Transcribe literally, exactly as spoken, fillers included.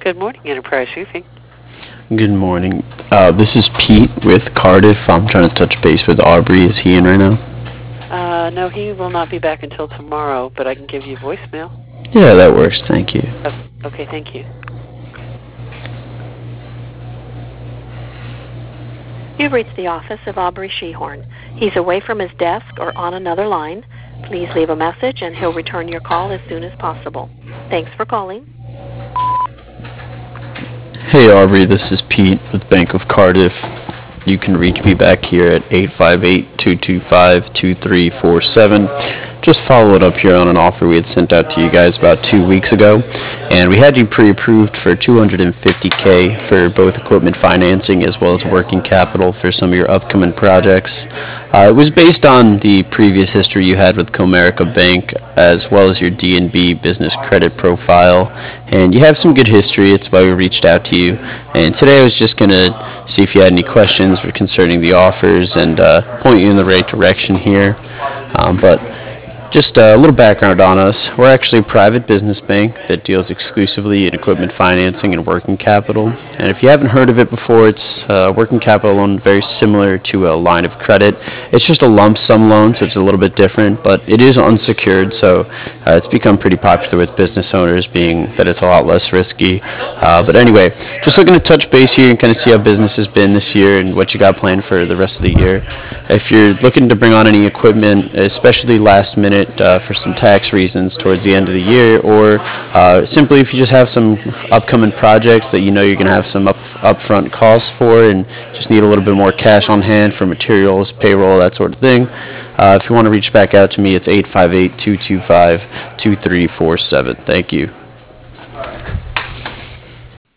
Good morning, Enterprise Roofing. Good morning. Uh, this is Pete with Cardiff. I'm trying to touch base with Aubrey. Is he in right now? Uh, no, he will not be back until tomorrow, but I can give you voicemail. Yeah, that works. Thank you. Oh, okay, thank you. You've reached the office of Aubrey Shehorn. He's away from his desk or on another line. Please leave a message and he'll return your call as soon as possible. Thanks for calling. Hey, Aubrey. This is Pete with Bank of Cardiff. You can reach me back here at eight five eight, two two five, two three four seven. Just following up here on an offer we had sent out to you guys about two weeks ago, and we had you pre-approved for two hundred fifty thousand dollars for both equipment financing as well as working capital for some of your upcoming projects. Uh, it was based on the previous history you had with Comerica Bank as well as your D N B business credit profile, and you have some good history. It's why we reached out to you, and today I was just going to see if you had any questions concerning the offers and uh, point you in the right direction here. Um, but Just a little background on us. We're actually a private business bank that deals exclusively in equipment financing and working capital. And if you haven't heard of it before, it's a working capital loan very similar to a line of credit. It's just a lump sum loan, so it's a little bit different, but it is unsecured, so uh, it's become pretty popular with business owners, being that it's a lot less risky. Uh, but anyway, just looking to touch base here and kind of see how business has been this year and what you got planned for the rest of the year. If you're looking to bring on any equipment, especially last minute, Uh, for some tax reasons towards the end of the year, or uh, simply if you just have some upcoming projects that you know you're going to have some up upfront costs for and just need a little bit more cash on hand for materials, payroll, that sort of thing. Uh, if you want to reach back out to me, it's eight five eight, two two five, two three four seven. Thank you.